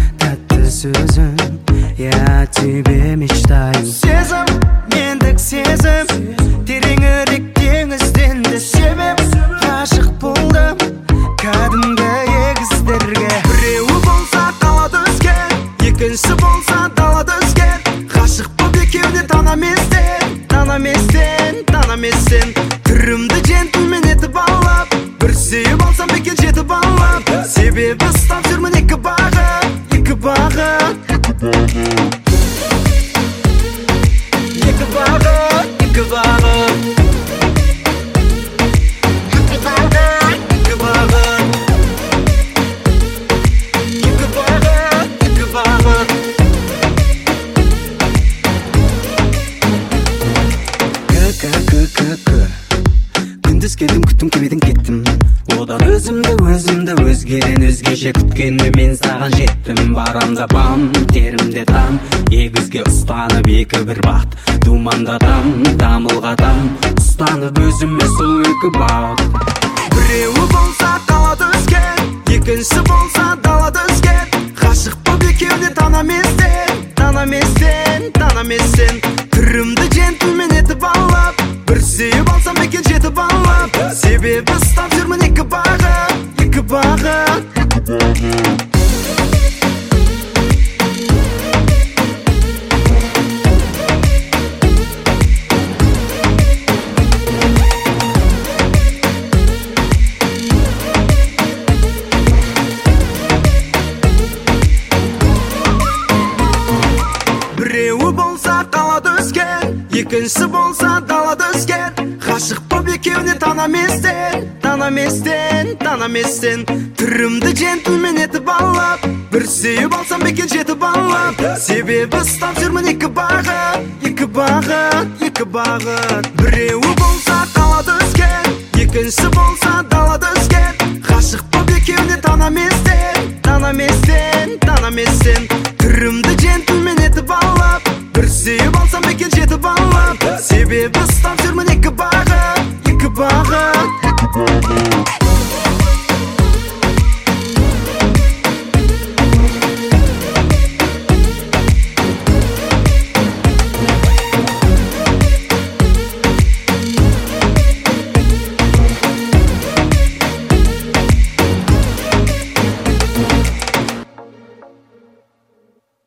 тәтті сөзің, я тебе мечтаю. Сезім, мендік сезім, тереңірек теңізденді. Себеп ғашық болдым кәдімгі егіздерге. Біреуі болса қалады өскен, екіншісі болса далада өскен. Ғашық боп екеуіне танаместен түрімді джентльмен етіп алып, бір сүйіп алсам бекен жетіп алып. Себебі ұстап жүрмін екі бағыт. Екі бағыт, екі күндіз келдім, күттім, кемедің кеттім. Одан өзімді өзгеден өзгеше күткенде мен саған жеттім. Барамда бам, терімде там, егізге ұстанып екі бір бақыт. Думандатам, дамылғатам, ұстанып өзіме сол екі бағыт. Біреуі болса қалада өскен, екіншісі болса далада өскен. Ғашық боп екеуіне танаместен түрімді джентльмен етіп алып, бір сүйіп алсам бекен жетіп алып. Себебі ұстап жүрмін екі бағыт. Екі бағыт, біреуі болса қалада өскен, екіншісі болса далада өскен. Ғашық боп екеуіне танаместен түрімді джентльмен етіп алып, бір сүйіп алсам бекен жетіп алып. Себебі ұстап жүрмін екі бағыт. Екі бағыт, біреуі болса қалада өскен, екіншісі болса далада өскен. Ғашық боп екеуіне танаместен түрімді джентльмен етіп алып, бір сүйіп алсам бекен жетіп алып. Себебі ұстап